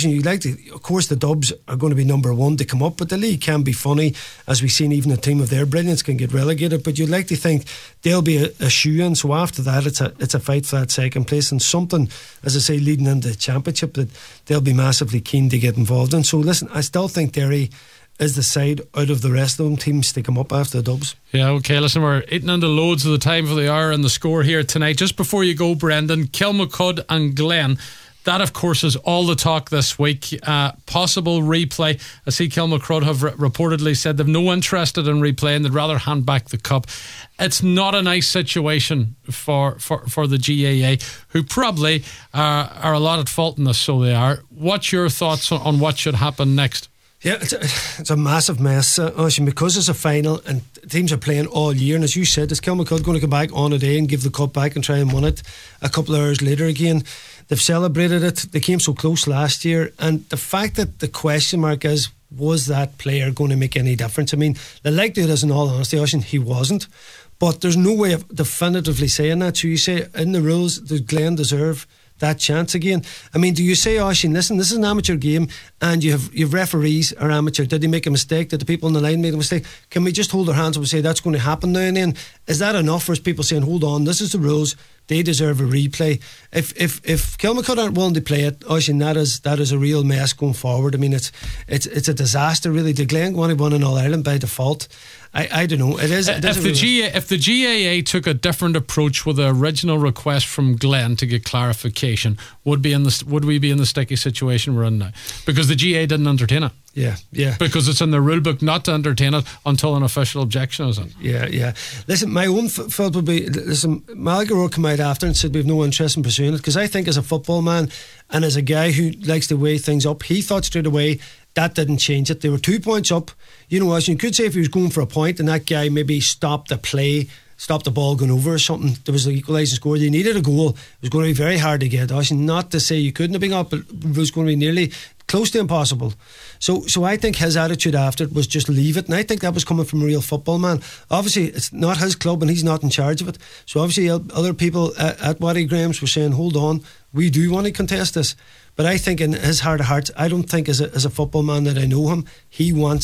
of course the Dubs are going to be number one to come up, but the league can be funny, as we've seen. Even a team of their brilliance can get relegated, but you'd like to think they'll be a shoe-in. So after that, it's a fight for that second place, and something, as I say, leading into the championship that they'll be massively keen to get involved in. So listen, I still think Derry is the side out of the rest of them teams to come up after the Dubs. Yeah, okay, listen, we're eating into loads of the time for the hour and the score here tonight. Just before you go, Brendan, Kilmacud and Glen, that of course is all the talk this week. Possible replay. I see Kilmacud have reportedly said they've no interest in replaying, they'd rather hand back the cup. It's not a nice situation for the GAA, who probably are a lot at fault in this, so they are. What's your thoughts on what should happen next? Yeah, it's a massive mess, because it's a final and teams are playing all year, and as you said, is Kilmacud going to come back on a day and give the cup back and try and win it a couple of hours later again? They've celebrated it, they came so close last year, and the fact that the question mark is, was that player going to make any difference? I mean, the likelihood is, in all honesty, Oisin, he wasn't, but there's no way of definitively saying that. So you say, in the rules, does Glen deserve that chance again? I mean, do you say, Oisin, listen, this is an amateur game and you've referees are amateur, did they make a mistake, did the people on the line make a mistake, can we just hold our hands up and say that's going to happen now and then? Is that enough for us people saying, hold on, this is the rules, they deserve a replay? If Kilmacud aren't willing to play it, Oisin, that is a real mess going forward. I mean, it's a disaster really. Did Glen want to win in All-Ireland by default? I don't know. If the GAA took a different approach with the original request from Glen to get clarification, would we be in the sticky situation we're in now? Because the GAA didn't entertain it. Yeah. Because it's in the rule book not to entertain it until an official objection is in. Yeah. Listen, my own thought would be, Malgarore came out after and said we have no interest in pursuing it, because I think as a football man and as a guy who likes to weigh things up, he thought straight away that didn't change it. They were 2 points up. As you could say, if he was going for a point and that guy maybe stopped the play, stopped the ball going over or something, there was an equalising score, they needed a goal, it was going to be very hard to get. Not to say you couldn't have been up, but it was going to be nearly close to impossible. So I think his attitude after it was just leave it, and I think that was coming from a real football man. Obviously it's not his club and he's not in charge of it, so obviously other people at Waddy Graham's were saying, hold on, we do want to contest this. But I think in his heart of hearts, I don't think as a football man that I know him, he wants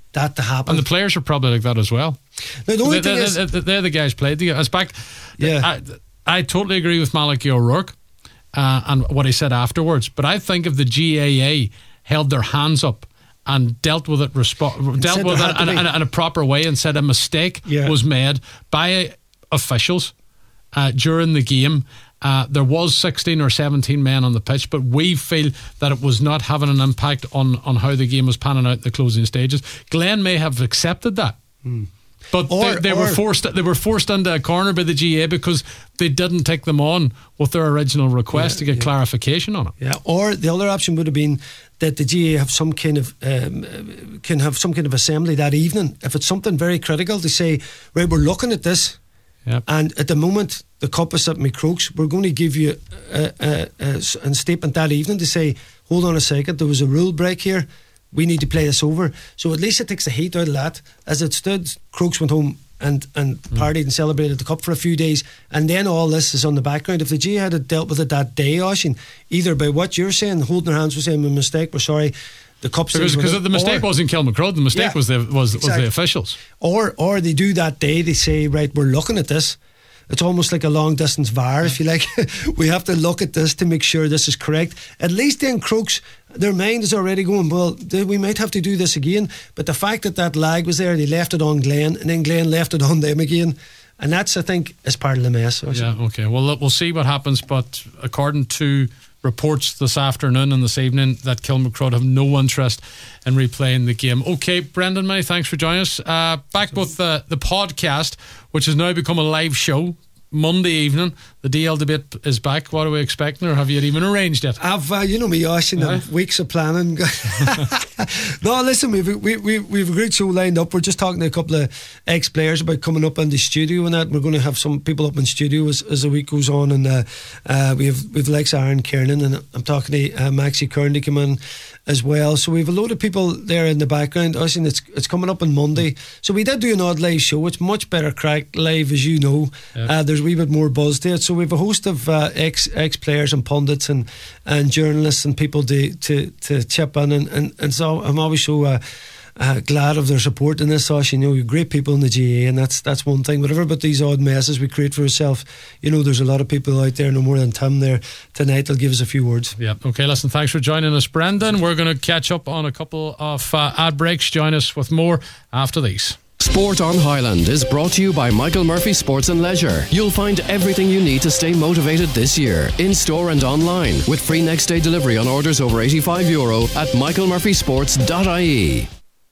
that to happen. And the players are probably like that as well. Now, the only thing is, they're the guys played together. It's back. Yeah. I totally agree with Malachy O'Rourke and what he said afterwards. But I think if the GAA held their hands up and dealt with it in a proper way and said a mistake was made by officials during the game. There was 16 or 17 men on the pitch, but we feel that it was not having an impact on how the game was panning out in the closing stages. Glen may have accepted that. But they were forced into a corner by the GA because they didn't take them on with their original request to get clarification on it. Yeah. Or the other option would have been that the GA have some kind of can have some kind of assembly that evening if it's something very critical to say, right, we're looking at this, and at the moment the cup is at McCroke's, we're going to give you a statement that evening to say, hold on a second, there was a rule break here. We need to play this over. So at least it takes the heat out of that. As it stood, Crokes went home and partied and celebrated the cup for a few days, and then all this is on the background. If the GA had dealt with it that day, Oisín, either by what you're saying, holding their hands, we're saying, a mistake, we're sorry, the cup because the mistake wasn't Kilmacrone, the mistake was the officials. Or they do that day, they say, right, we're looking at this. It's almost like a long distance VAR, if you like. We have to look at this to make sure this is correct. At least then Crokes, their mind is already going, well, we might have to do this again. But the fact that lag was there, they left it on Glen, and then Glen left it on them again. And that's, I think, is part of the mess. Yeah, okay. Well, we'll see what happens. But according to reports this afternoon and this evening, that Kilmacrone have no interest in replaying the game. Okay, Brendan, many thanks for joining us. Back with the podcast, which has now become a live show. Monday evening, the DL debate is back. What are we expecting, or have you even arranged it? I've, you know me, Oisín, weeks of planning. No, listen, we've a great show lined up. We're just talking to a couple of ex-players about coming up in the studio and that. We're going to have some people up in studio as the week goes on, and we've Lex Aaron Kiernan, and I'm talking to Maxi Kern to come in as well. So we have a load of people there in the background. Oisín, it's coming up on Monday. So we did do an odd live show. It's much better crack live, as you know. There's a wee bit more buzz to it. So we have a host of ex-players and pundits and journalists and people to chip in, and so I'm always so glad of their support in this, Oisín. You know, great people in the GA, and that's one thing. Whatever about these odd messes we create for ourselves, you know, there's a lot of people out there, no more than Tim there tonight, that'll give us a few words. Yeah, okay, listen, thanks for joining us, Brendan. We're going to catch up on a couple of ad breaks. Join us with more after these. Sport on Highland is brought to you by Michael Murphy Sports and Leisure. You'll find everything you need to stay motivated this year, in store and online, with free next day delivery on orders over €85 at michaelmurphysports.ie.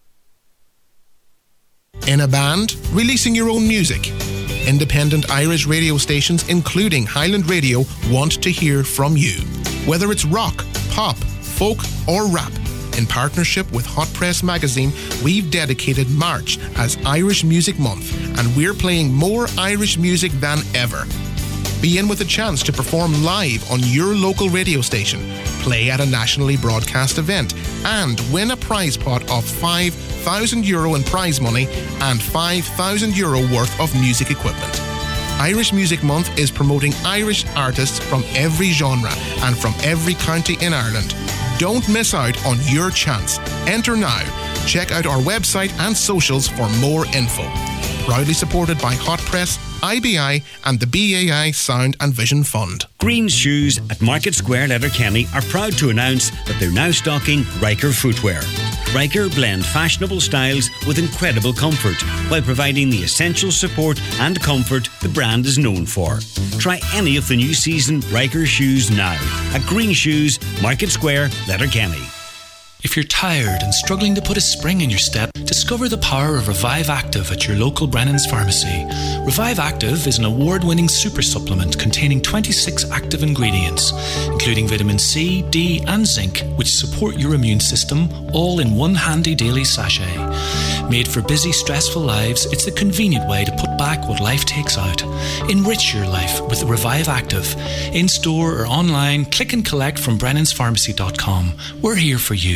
In a band, releasing your own music. Independent Irish radio stations, including Highland Radio, want to hear from you. Whether it's rock, pop, folk or rap. In partnership with Hot Press Magazine, we've dedicated March as Irish Music Month, and we're playing more Irish music than ever. Be in with a chance to perform live on your local radio station, play at a nationally broadcast event, and win a prize pot of €5,000 in prize money and €5,000 worth of music equipment. Irish Music Month is promoting Irish artists from every genre and from every county in Ireland. Don't miss out on your chance. Enter now. Check out our website and socials for more info. Proudly supported by Hot Press, IBI and the BAI Sound and Vision Fund. Green Shoes at Market Square, Letterkenny are proud to announce that they're now stocking Riker footwear. Riker blend fashionable styles with incredible comfort while providing the essential support and comfort the brand is known for. Try any of the new season Riker shoes now at Green Shoes, Market Square, Letterkenny. If you're tired and struggling to put a spring in your step, discover the power of Revive Active at your local Brennan's Pharmacy. Revive Active is an award-winning super supplement containing 26 active ingredients, including vitamin C, D and zinc, which support your immune system, all in one handy daily sachet. Made for busy, stressful lives, it's the convenient way to put back what life takes out. Enrich your life with Revive Active. In-store or online, click and collect from brennanspharmacy.com. We're here for you.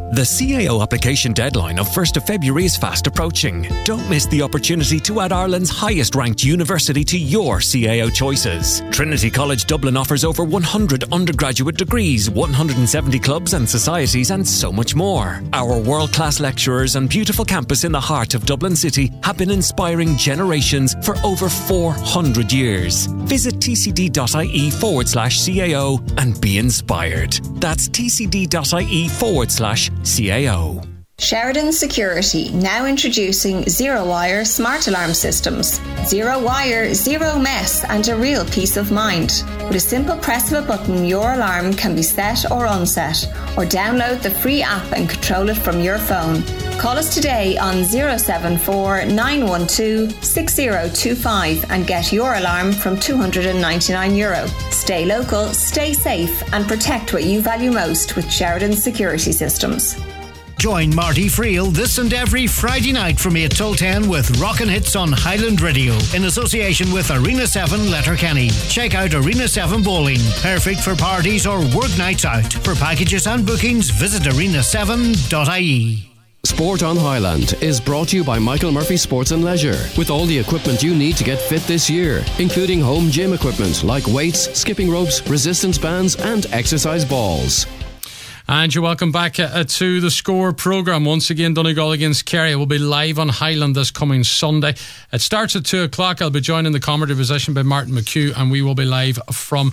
The CAO application deadline of 1st of February is fast approaching. Don't miss the opportunity to add Ireland's highest ranked university to your CAO choices. Trinity College Dublin offers over 100 undergraduate degrees, 170 clubs and societies, and so much more. Our world-class lecturers and beautiful campus in the heart of Dublin City have been inspiring generations for over 400 years. Visit tcd.ie/CAO and be inspired. That's tcd.ie/CAO. Sheridan Security, now introducing Zero Wire Smart Alarm Systems. Zero wire, zero mess, and a real peace of mind. With a simple press of a button, your alarm can be set or unset, or download the free app and control it from your phone. Call us today on 074 912 6025 and get your alarm from €299. Stay local, stay safe, and protect what you value most with Sheridan Security Systems. Join Marty Friel this and every Friday night from 8 till 10 with Rockin' Hits on Highland Radio in association with Arena 7 Letterkenny. Check out Arena 7 Bowling, perfect for parties or work nights out. For packages and bookings, visit arena7.ie. Sport on Highland is brought to you by Michael Murphy Sports and Leisure, with all the equipment you need to get fit this year, including home gym equipment like weights, skipping ropes, resistance bands and exercise balls. And you're welcome back to the Score programme. Once again, Donegal against Kerry will be live on Highland this coming Sunday. It starts at 2 o'clock. I'll be joined in the commentary position by Martin McHugh, and we will be live from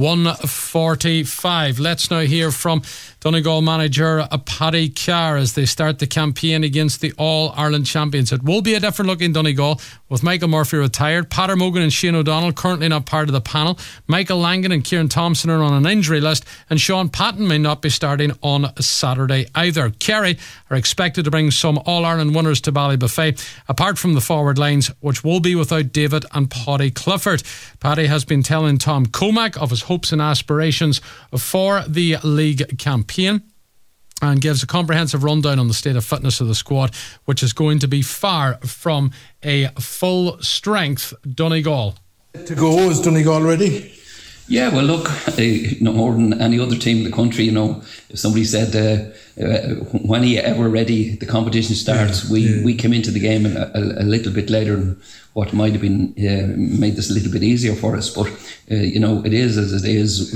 1:45. Let's now hear from Donegal manager Paddy Carr as they start the campaign against the All-Ireland champions. It will be a different look in Donegal, with Michael Murphy retired, Peadar Mogan and Shane O'Donnell currently not part of the panel. Michael Langan and Kieran Thompson are on an injury list, and Sean Patton may not be starting on Saturday either. Kerry are expected to bring some All-Ireland winners to Ballybuffet, apart from the forward lines, which will be without David and Paddy Clifford. Paddy has been telling Tom Comack of his hopes and aspirations for the league campaign, and gives a comprehensive rundown on the state of fitness of the squad, which is going to be far from a full strength Donegal. To go, is Donegal ready? Yeah, well, look, no more than any other team in the country, if somebody said, when are you ever ready, the competition starts, we came into the game a little bit later than what might have been made this a little bit easier for us, but it is as it is.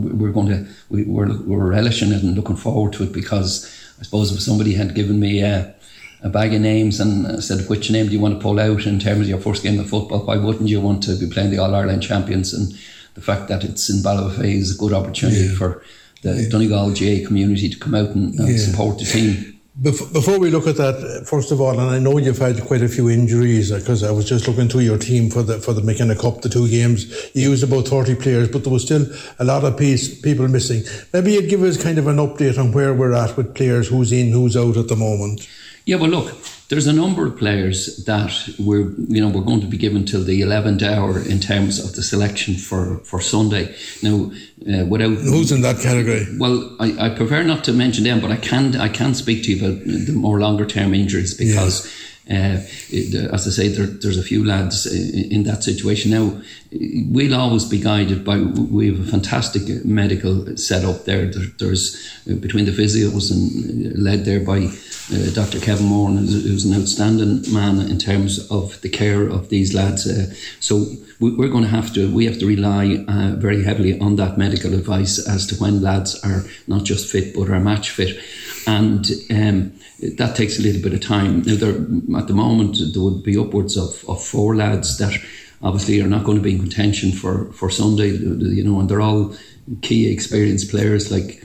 We're relishing it and looking forward to it, because I suppose if somebody had given me a bag of names and said, which name do you want to pull out in terms of your first game of football, why wouldn't you want to be playing the All-Ireland champions? And the fact that it's in Ballybuffet is a good opportunity for the Donegal GA community to come out and support the team. Before we look at that, first of all, and I know you've had quite a few injuries, because I was just looking through your team for the McKenna Cup, the 2 games. You used about 30 players, but there was still a lot of people missing. Maybe you'd give us kind of an update on where we're at with players, who's in, who's out at the moment. Yeah, well, look, there's a number of players that we're going to be given till the 11th hour in terms of the selection for Sunday. Now, who's in that category? Well, I prefer not to mention them, but I can speak to you about the more longer term injuries, because as I say, there's a few lads in that situation. Now, we'll always be guided by, we have a fantastic medical setup there. There's between the physios and led there by Dr. Kevin Moore, who's an outstanding man in terms of the care of these lads. So we're going to have to rely very heavily on that medical advice as to when lads are not just fit but are match fit, and that takes a little bit of time. Now, at the moment there would be upwards of 4 lads that obviously are not going to be in contention for Sunday, and they're all key experienced players like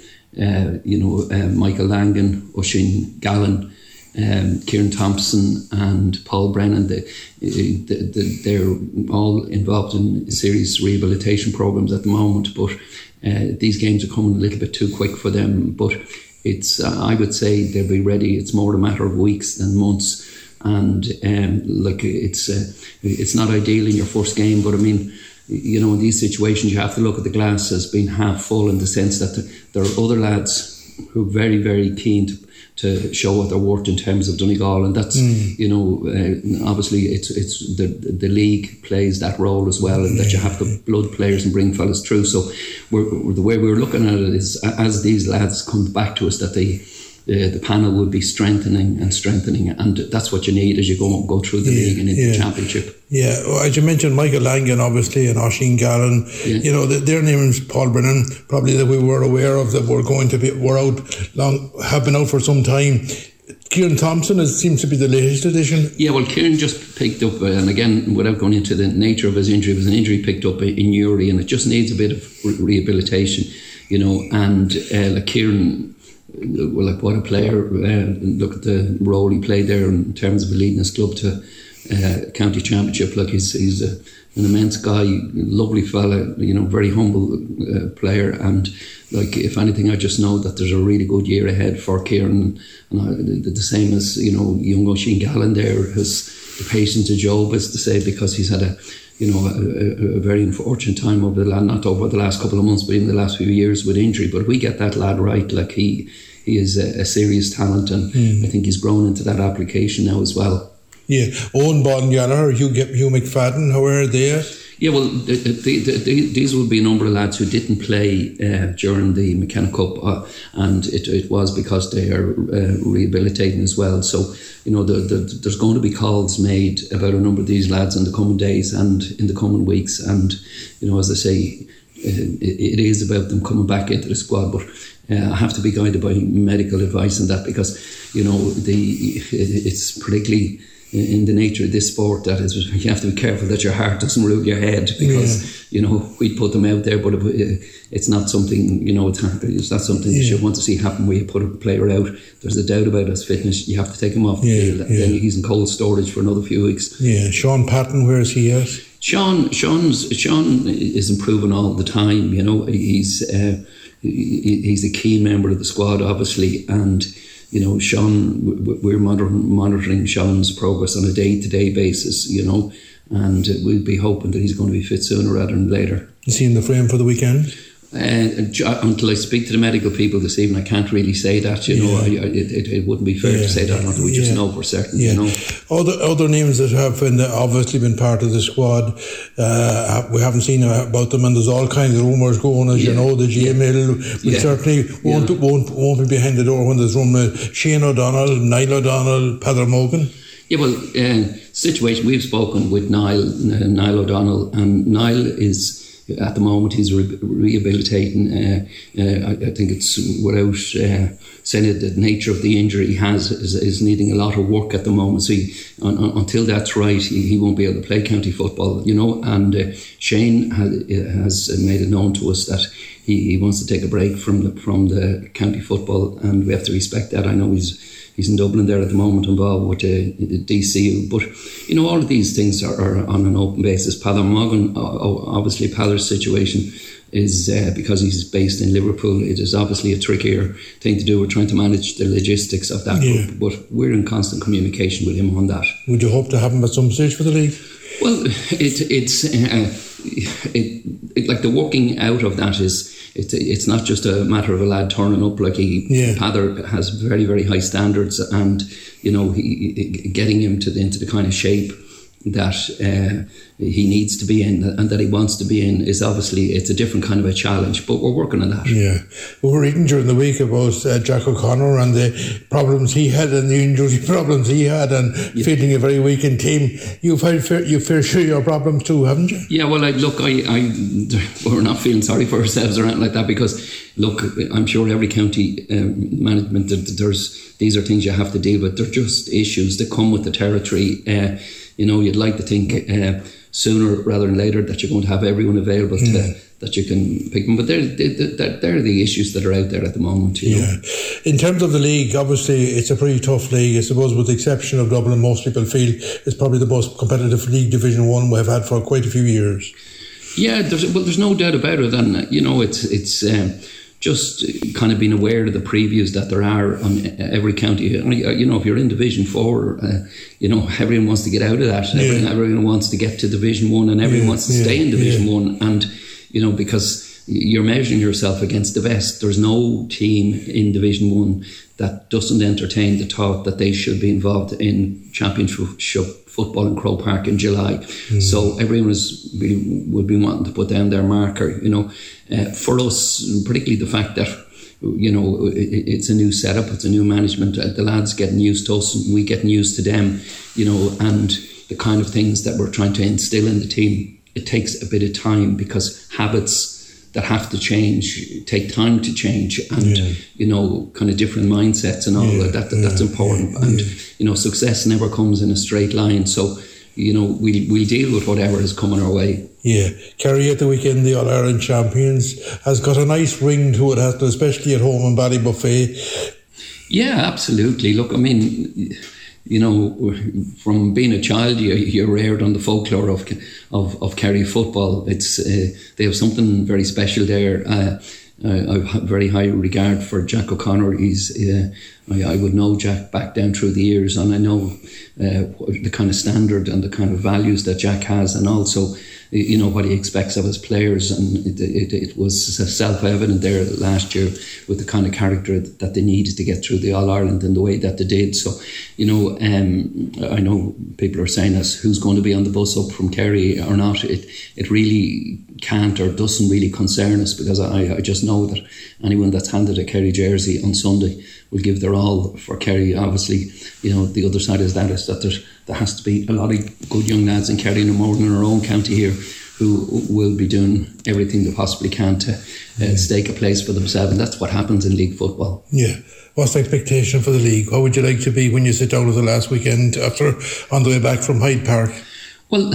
Michael Langan, Oisin Gallen, Kieran Thompson and Paul Brennan. They're all involved in serious rehabilitation programs at the moment, but these games are coming a little bit too quick for them. But it's I would say they'll be ready. It's more a matter of weeks than months, and it's not ideal in your first game, but I mean, in these situations you have to look at the glass as being half full, in the sense that there are other lads who are very, very keen to show what they're worth in terms of Donegal, and that's obviously it's the league plays that role as well, and that you have the blood players and bring fellas through. So the way we're looking at it is, as these lads come back to us, that they the panel would be strengthening, and that's what you need as you go through the league and into the championship. Yeah, well, as you mentioned, Michael Langan, obviously, and Oisin Gallen, you know, their names, Paul Brennan, probably that we were aware of, that have been out for some time. Kieran Thompson seems to be the latest addition. Yeah, well, Kieran just picked up, and again, without going into the nature of his injury, it was an injury picked up in Uri, and it just needs a bit of rehabilitation, you know, and like Kieran, well, like what a player, look at the role he played there in terms of leading his club to county championship. Like he's an immense guy, lovely fella, you know, very humble player, and like if anything, I just know that there's a really good year ahead for Kieran, and the same as, you know, young Oisin Gallen there has the patience of Job, as to say, because he's had a very unfortunate time not over the last couple of months, but even the last few years with injury. But we get that lad right, like he is a serious talent, and I think he's grown into that application now as well. Yeah, Owen Bonn-Gallagher, Hugh McFadden, how are they? Yeah, well, these would be a number of lads who didn't play during the McKenna Cup, and it was because they are rehabilitating as well. So, you know, there's going to be calls made about a number of these lads in the coming days and in the coming weeks. And, you know, as I say, it is about them coming back into the squad, but I have to be guided by medical advice on that, because, you know, it's particularly in the nature of this sport that is, you have to be careful that your heart doesn't rule your head, because you know, we'd put them out there, but it's not something, you know, it's not something you should want to see happen where you put a player out. There's a doubt about his fitness, you have to take him off the field, and then he's in cold storage for another few weeks. Sean Patton, where is he at? Sean is improving all the time, you know. He's a key member of the squad, obviously, and you know, Sean, we're monitoring Sean's progress on a day-to-day basis, you know, and we'll be hoping that he's going to be fit sooner rather than later. Is he in the frame for the weekend? Until I speak to the medical people this evening, I can't really say that, you know. It wouldn't be fair to say that until we just know for certain, you know. Other names that have obviously been part of the squad, we haven't seen about them, and there's all kinds of rumours going, as you know. The J-Mill certainly won't be behind the door when there's rumour. Shane O'Donnell, Niall O'Donnell, Peadar Mogan. Yeah, well, situation, we've spoken with Niall O'Donnell, and Niall is, at the moment, he's rehabilitating. I think it's without saying it, the nature of the injury he has is needing a lot of work at the moment. So until that's right, he won't be able to play county football, you know. And Shane has made it known to us that he wants to take a break from the county football, and we have to respect that. I know he's in Dublin there at the moment, involved with the DCU. But, you know, all of these things are on an open basis. Peadar Mogan, obviously Peadar's situation is, because he's based in Liverpool, it is obviously a trickier thing to do. We're trying to manage the logistics of that, but we're in constant communication with him on that. Would you hope to have him at some stage for the league? Well, it's like the working out of that is, it's not just a matter of a lad turning up. Like Peadar has very, very high standards, and you know, getting him into the kind of shape that he needs to be in and that he wants to be in is obviously, it's a different kind of a challenge, but we're working on that. We were reading during the week about Jack O'Connor and the problems he had and the injury problems he had, and feeling a very weakened team. You've had fair share your problems too, haven't you? Yeah, well, we're not feeling sorry for ourselves or anything like that, because look, I'm sure every county management, these are things you have to deal with. They're just issues that come with the territory. You know, you'd like to think sooner rather than later that you're going to have everyone available that you can pick them. But they're the issues that are out there at the moment, you know. In terms of the league, obviously it's a pretty tough league. I suppose with the exception of Dublin, most people feel it's probably the most competitive league, Division 1, we have had for quite a few years. Yeah, there's no doubt about it. And, you know, it's just kind of being aware of the previews that there are on every county. You know, if you're in Division 4, you know, everyone wants to get out of that. Everyone wants to get to Division 1, and everyone wants to stay in Division 1. And, you know, because you're measuring yourself against the best. There's no team in Division 1 that doesn't entertain the thought that they should be involved in championship football in Croke Park in July. So everyone would be wanting to put down their marker, you know. For us, particularly the fact that it's a new setup, it's a new management. The lads getting used to us and we getting used to them, and the kind of things that we're trying to instill in the team. It takes a bit of time because habits that have to change take time to change, and kind of different mindsets and all that's important. And success never comes in a straight line, so we'll deal with whatever is coming our way. Yeah, Kerry at the weekend, the All-Ireland champions, has got a nice ring to it, hasn't it, especially at home in Ballybuffet. Yeah, absolutely. Look, I mean, from being a child, you're reared on the folklore of Kerry football. It's they have something very special there. I have very high regard for Jack O'Connor. I would know Jack back down through the years, and I know the kind of standard and the kind of values that Jack has, and also what he expects of his players. And it was self-evident there last year with the kind of character that they needed to get through the All-Ireland in the way that they did. So I know people are saying who's going to be on the bus up from Kerry or not. It really can't or doesn't really concern us, because I just know that anyone that's handed a Kerry jersey on Sunday will give their all for Kerry. Obviously, the other side is that there has to be a lot of good young lads in Kerry, no more than in our own county here, who will be doing everything they possibly can to stake a place for themselves, and that's what happens in league football. Yeah. What's the expectation for the league? What would you like to be when you sit down at the last weekend after on the way back from Hyde Park? Well,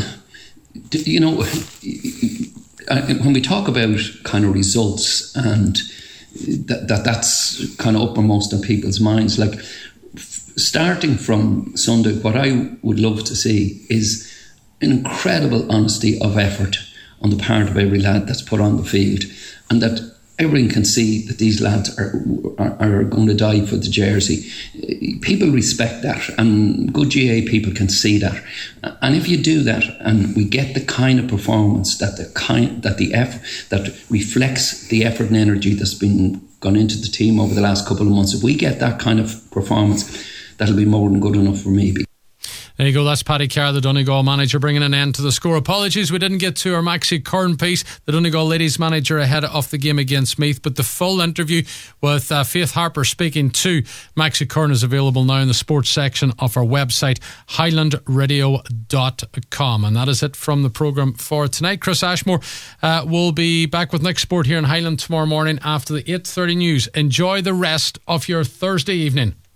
when we talk about kind of results, and that's kind of uppermost in people's minds, like starting from Sunday, what I would love to see is an incredible honesty of effort on the part of every lad that's put on the field, and that everyone can see that these lads are going to die for the jersey. People respect that, and good GA people can see that. And if you do that, and we get the kind of performance that reflects the effort and energy that's been gone into the team over the last couple of months, if we get that kind of performance, that'll be more than good enough for me. There you go, that's Paddy Carr, the Donegal manager, bringing an end to the score. Apologies we didn't get to our Maxi Curran piece, the Donegal ladies manager ahead of the game against Meath, but the full interview with Faith Harper speaking to Maxi Curran is available now in the sports section of our website, highlandradio.com. And that is it from the programme for tonight. Chris Ashmore will be back with Next Sport here in Highland tomorrow morning after the 8:30 news. Enjoy the rest of your Thursday evening.